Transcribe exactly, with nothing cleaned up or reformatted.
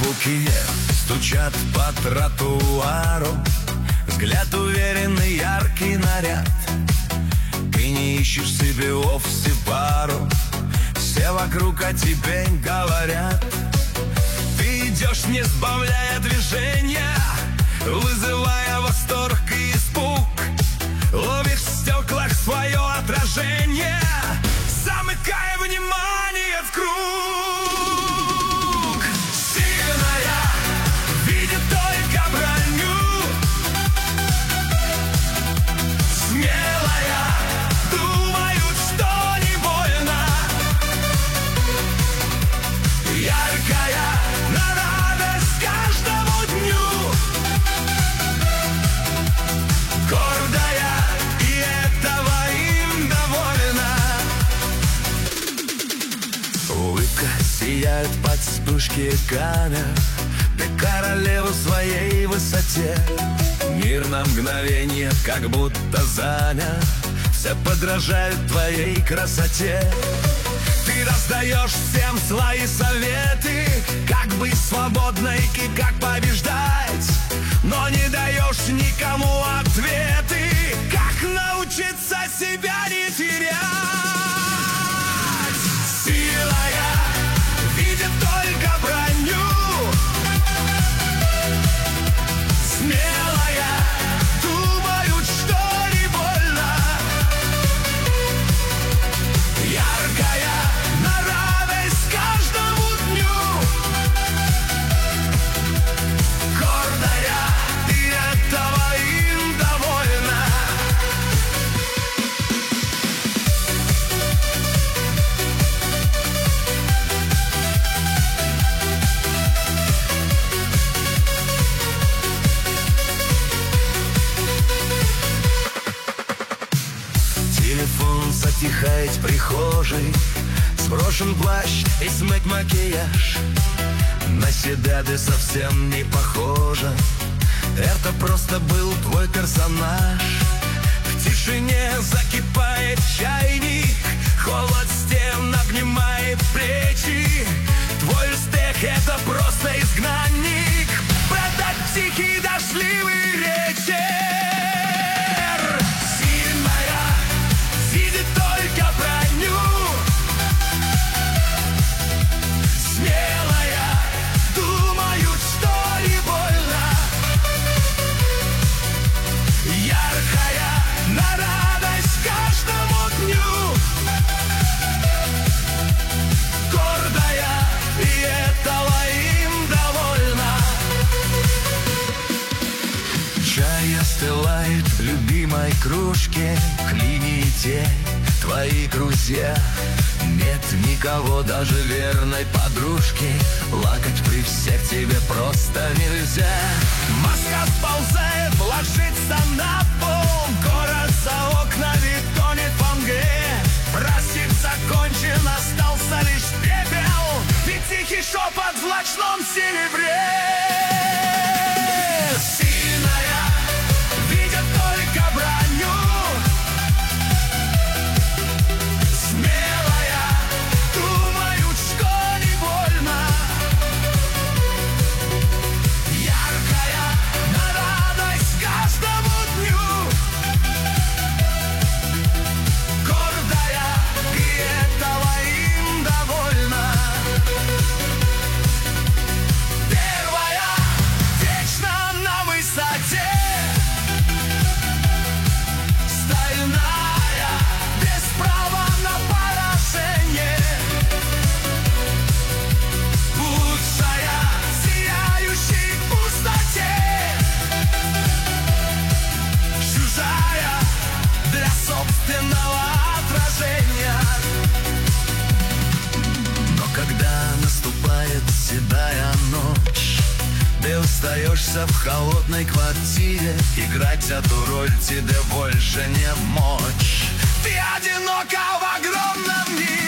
Каблуки стучат по тротуару, взгляд уверенный, яркий наряд. Ты не ищешь себе вовсе пару, все вокруг о тебе говорят. Ты идешь, не сбавляя движения, вызывая восторг и испуг. Ловишь в стеклах свое отражение, замыкая внимание в круг. Сильная видит только броню, смелая думают, что не больно, яркая на радость каждому дню, гордая и этого им довольна. Улыбка сияет под вспышки камер, ты королева в своей высоте. Мир на мгновение как будто замер, все подражают твоей красоте. Ты раздаешь всем свои советы, как быть свободной и как побеждать, но не даешь никому ответы, как научиться себя не терять. Сильная видит только броню, смелая думают, что не больно, яркая на радость каждому дню, гордая и этого им довольна. Телефон затихает в прихожей, сброшен плащ и смыть макияж. На себя ты совсем не похожа, это просто был твой персонаж. В тишине закипает чайник, холод стен обнимает плечи. Твой успех — это просто изгнанник, продать тихий дождливый вечер. Видит только броню, смелая думают, что не больно, яркая на радость каждому дню, гордая и этого им довольна. Чай остывает в любимой кружке, клини и тень твои друзья. Нет никого, даже верной подружки, плакать при всех тебе просто нельзя. Маска сползает, ложится на пол, город за окнами тонет во мгле. Праздник закончен, остался лишь пепел и тихий шепот в ночном серебре. Седая ночь, ты остаешься в холодной квартире, играть эту роль тебе больше не мочь. Ты одинока в огромном мире.